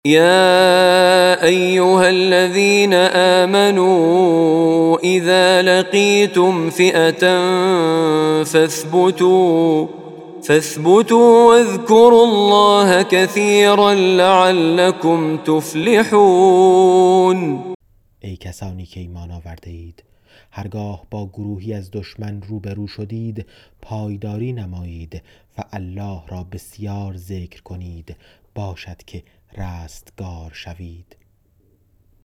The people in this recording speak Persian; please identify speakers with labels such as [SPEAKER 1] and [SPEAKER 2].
[SPEAKER 1] يا أيها الذين آمنوا إذا لقيتم فئة فاثبتوا واذكروا الله كثيرا لعلكم تفلحون.
[SPEAKER 2] ای کسانی که ایمان آورده اید، هرگاه با گروهی از دشمن روبرو شدید پایداری نمایید و الله را بسیار ذکر کنید، باشد که رستگار شوید.